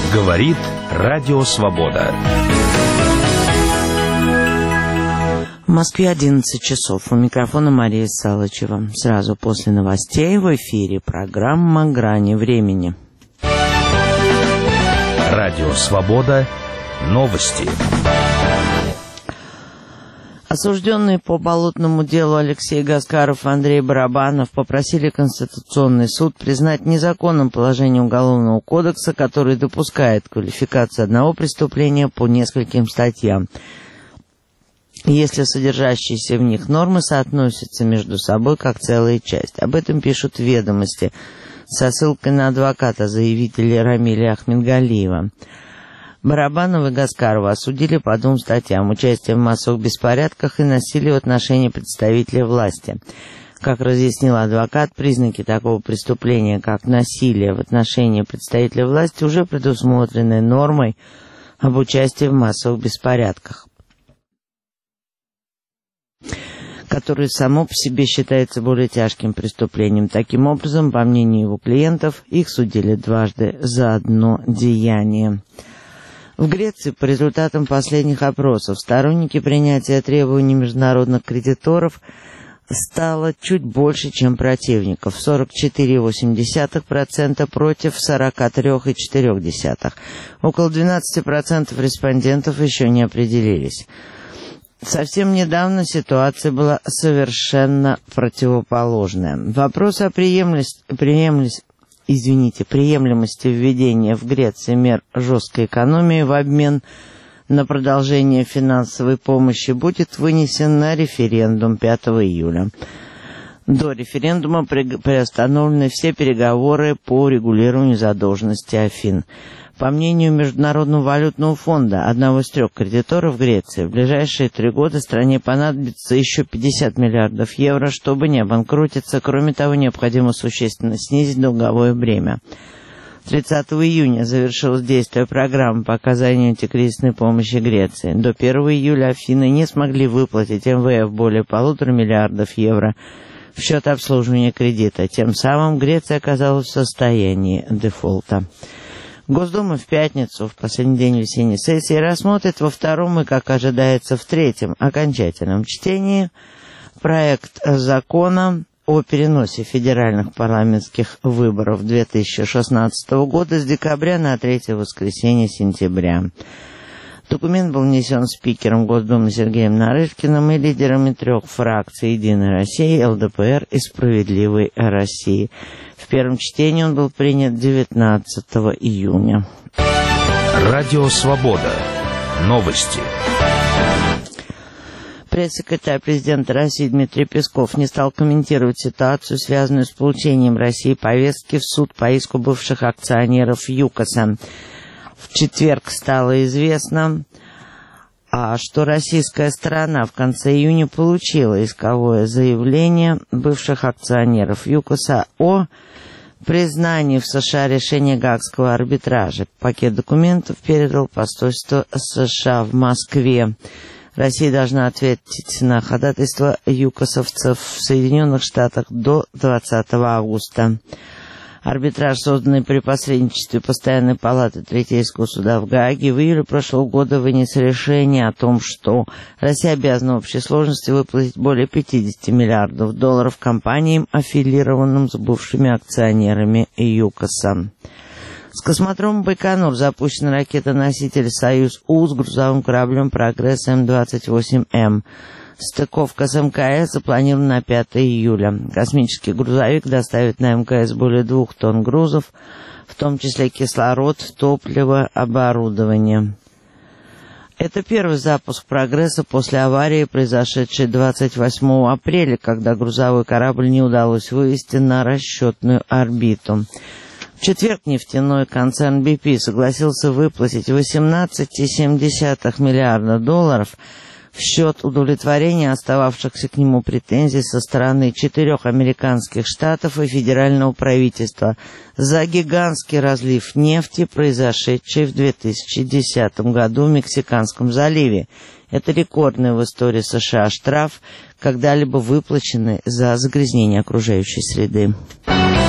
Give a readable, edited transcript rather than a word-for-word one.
Говорит Радио Свобода. В Москве 11 часов. У микрофона Мария Салычева. Сразу после новостей в эфире программа «Грани времени». Радио Свобода. Новости. Осужденные по болотному делу Алексей Гаскаров и Андрей Барабанов попросили Конституционный суд признать незаконным положение Уголовного кодекса, который допускает квалификацию одного преступления по нескольким статьям, если содержащиеся в них нормы соотносятся между собой как целая часть. Об этом пишут «Ведомости» со ссылкой на адвоката-заявителя Рамиля Ахмедгалиева. Барабанова и Гаскарова осудили по двум статьям: участие в массовых беспорядках и насилие в отношении представителей власти. Как разъяснил адвокат, признаки такого преступления, как насилие в отношении представителей власти, уже предусмотрены нормой об участии в массовых беспорядках, которое само по себе считается более тяжким преступлением. Таким образом, по мнению его клиентов, их судили дважды за одно деяние. В Греции по результатам последних опросов сторонники принятия требований международных кредиторов стало чуть больше, чем противников. 44,8% против 43,4%. Около 12% респондентов еще не определились. Совсем недавно ситуация была совершенно противоположная. Вопрос о приемлемости введения в Греции мер жесткой экономии в обмен на продолжение финансовой помощи будет вынесен на референдум 5 июля. До референдума приостановлены все переговоры по регулированию задолженности Афин. По мнению Международного валютного фонда, одного из трех кредиторов Греции, в ближайшие 3 года стране понадобится еще 50 миллиардов евро, чтобы не обанкротиться. Кроме того, необходимо существенно снизить долговое бремя. 30 июня завершилось действие программы по оказанию антикризисной помощи Греции. До 1 июля Афины не смогли выплатить МВФ более 1,5 миллиарда евро в счет обслуживания кредита. Тем самым Греция оказалась в состоянии дефолта. Госдума в пятницу, в последний день весенней сессии, рассмотрит во втором и, как ожидается, в третьем окончательном чтении проект закона о переносе федеральных парламентских выборов 2016 года с декабря на 3 воскресенье сентября. Документ был внесен спикером Госдумы Сергеем Нарышкиным и лидерами 3 фракций «Единой России», ЛДПР и «Справедливой России». В первом чтении он был принят 19 июня. Радио Свобода. Новости. Пресс-секретарь президента России Дмитрий Песков не стал комментировать ситуацию, связанную с получением России повестки в суд по иску бывших акционеров ЮКОСа. В четверг стало известно, что российская сторона в конце июня получила исковое заявление бывших акционеров ЮКОСа о признании в США решения Гаагского арбитража. Пакет документов передал посольство США в Москве. Россия должна ответить на ходатайство юкосовцев в Соединенных Штатах до 20 августа. Арбитраж, созданный при посредничестве Постоянной палаты Третейского суда в Гааге, в июле прошлого года вынес решение о том, что Россия обязана в общей сложности выплатить более 50 миллиардов долларов компаниям, аффилированным с бывшими акционерами ЮКОСа. С космодрома Байконур запущена ракета-носитель «Союз-У» с грузовым кораблем «Прогресс М-28М». Стыковка с МКС запланирована на 5 июля. Космический грузовик доставит на МКС более 2 тонн грузов, в том числе кислород, топливо, оборудование. Это первый запуск «Прогресса» после аварии, произошедшей 28 апреля, когда грузовой корабль не удалось вывести на расчетную орбиту. В четверг нефтяной концерн BP согласился выплатить 18,7 миллиарда долларов в счет удовлетворения остававшихся к нему претензий со стороны 4 американских штатов и федерального правительства за гигантский разлив нефти, произошедший в 2010 году в Мексиканском заливе. Это рекордный в истории США штраф, когда-либо выплаченный за загрязнение окружающей среды.